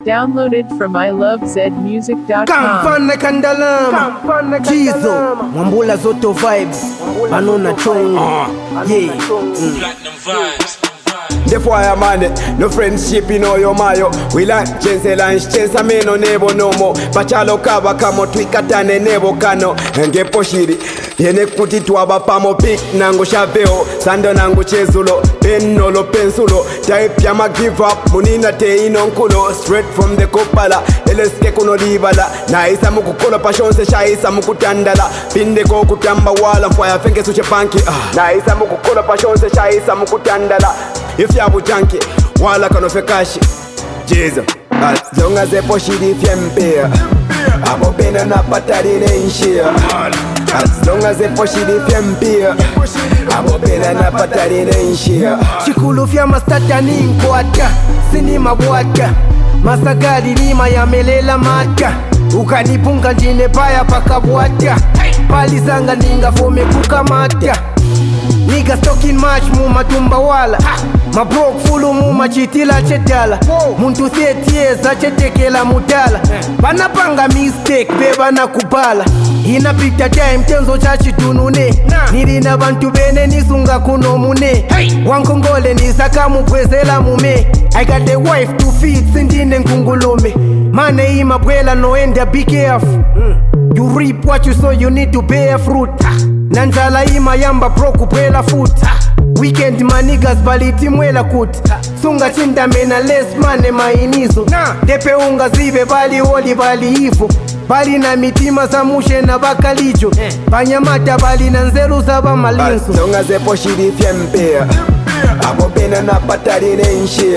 Downloaded from ilovezmusic.com. Kampana Kandalama Jizo Mwambula Zoto Vibes Banona Chongo Yeah Platinum Vibes. Therefore I man it, no friendship in all your mayo. We like chense lunch, chense ameno nebo nomo. Pachalo kaba kamo twikatane nebo kano. Nge poshiri, yene kuti tuwaba pamo pik nango shaveo. Sando nango chezulo, penolo pensulo. Type yama give up, munina te inonkulo. Straight from the kopala, eleske kuno libala. Na isa mukukola pashonse sha isa mukutandala. Pinde ko kutamba wala, mfaya fenge suche panki. Na isa mukukola pashonse sha isa mukutandala. If you have a junkie, wala kano fekashi Jesus, as long as they push it if you pay Abo bena na patari na inshia As long as they push it if you pay Abo bena na patari na inshia Chikulu fya mastata ni nkwata Sini mabwata Masagari lima ya melela mata Ukanipunga njine paya pakabwata Palizanga ninga fome kukamata Niggas talking much muma tumba wala Ma broke fulu muma chitila chetala Muntu 30 years achetekela mutala Banapanga mistake beba na kubala Inapita time tenzo chachi tunune Nilina bantu bene nisunga kuno mune Wankongole nisaka mupwezela mume I got a wife to feed sindine nkungulume Mane ima bwela no enda be careful You reap what you sow, you need to bear fruit Nanjala ima yamba bro kupwela foot Weekend manigas baliti mwela kut Sunga chinda mena less mane mainizo Depe unga zive bali oli bali hifo Bali na mitima za mushe na bakalijo Banyamata bali na nzeru za bamalinzo As long as they push it if you pay Abo bena na patari na inshia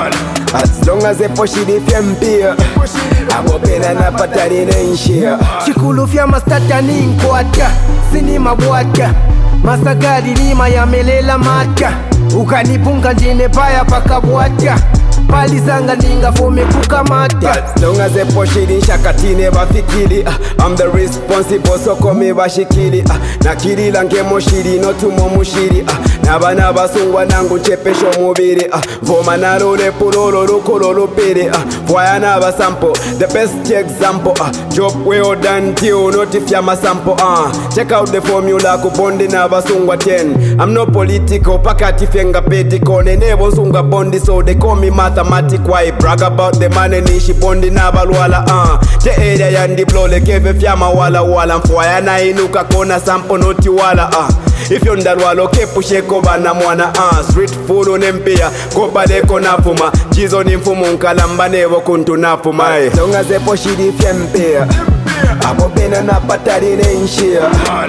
As long as they push it if you pay Abo bena na patari na inshia Chikulu fya mastata ni nkwata Sini mabwata Masagari lima ya melela mata Ukanipunga njine paya pakabwata Palizanga ninga fome kukamata As long as they push it in shakatine bafikili I'm the responsible so kome bashikili Nakiri lange moshiri no tumo mushiri Nabana basungwa nangu chepesho mubiri Voma narole pulolo lukololo pere Voya naba sample, the best example Job well done till notify my sample Check out the formula kubondi naba sungwa 10 I'm no political, pakati fenga petiko Nenebo sunga bondi so they call me mathematic. Why brag about the money nishi bondi naba lwala Te area yandi blole keve fyama wala wala Mfwaya na inuka kona sample noti wala If you ndalwalo kepushe koba na mwana Street food unempia koba deko nafuma Jizo ni mfumu nkalamba nevo kuntu nafuma As long as they push it if you pay Abo bena na patari na inshia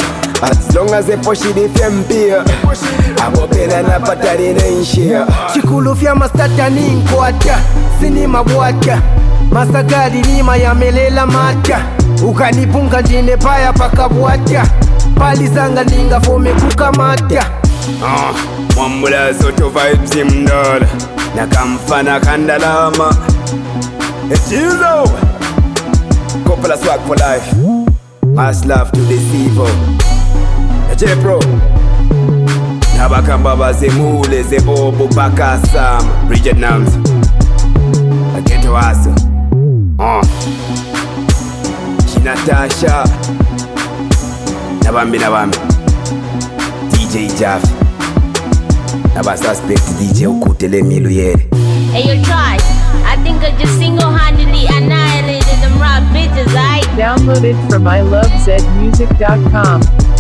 As long as they push it if you pay Abo bena na patari na inshia Chikulu fya mastata ni nkwata Sini mabwata Masagari lima ya melela mata Ukanipunga njine paya pakabwata Palizanga ninga fome kukamata Mwambula Zoto Vibes imdala Nakamfana Kandalama Jizo Kopala swag for life Mass love to the evil J-Pro Nabakamba bazemule zebobo bakasama Bridget Nams Aketo waso Shinatasha Nabambi DJ Jaff Naba suspect DJ Ukutele Milu Yere. Hey, yo, Josh, I think I just single-handedly annihilated them rock bitches, aight? Downloaded from ilovezmusic.com.